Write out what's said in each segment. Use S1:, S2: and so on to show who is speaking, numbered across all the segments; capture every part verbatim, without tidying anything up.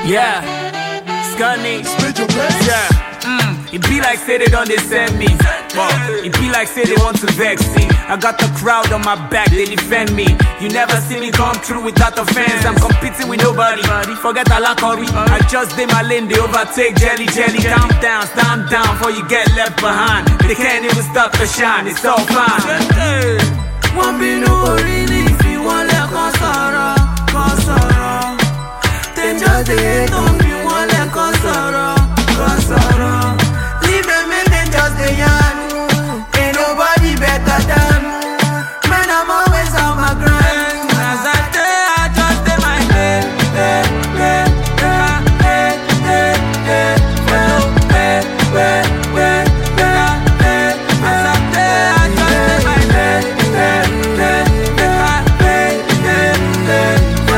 S1: Yeah, Scunny. Yeah. Mm, it be like say they don't they send me. But it be like say they want to vex me. I got the crowd on my back, they defend me. You never see me come through without the fans. I'm competing with nobody. Forget Alakori. I just did my lane, they overtake jelly jelly. Calm down, stand down before you get left behind. They can't even stop the shine, it's all fine.
S2: Won't be no really if you want let Kosara, Kosara. Then just the hate on me, want let Kosara, Kosara. Leave them and then just the yarn. Ain't nobody better than. Man, I'm always on my grind. As I day, I just day my day, day, day, day, day, day, day, day, day, day, day. As I day, I just day my day, day, day, day, day, day, day,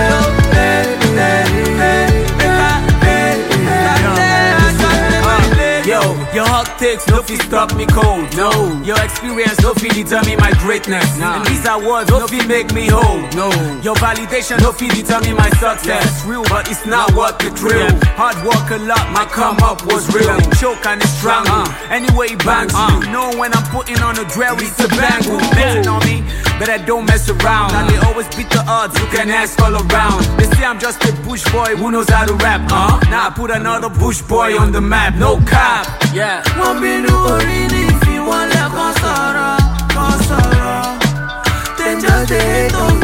S2: day,
S1: Yo, your hot takes no fit stop me cold. No, your experience no fit determine my greatness. Nah. And these awards no fit make me whole. No, your validation no fit determine my success. It's real, but it's not what the thrill. Hard work a lot, my come up was real. Choke and it's strong. Uh. Anyway, it bangs uh. you. Know when I'm putting on a drill, it's a bangle. Betting on me, but I don't mess around. Now they always beat the odds, you can ask all around. They say I'm just a bush boy who knows how to rap. Uh. Now I put another bush boy on the map. No cap. Yeah.
S2: Won't be no really if you want let Kosara, Kosara. Then just the hate on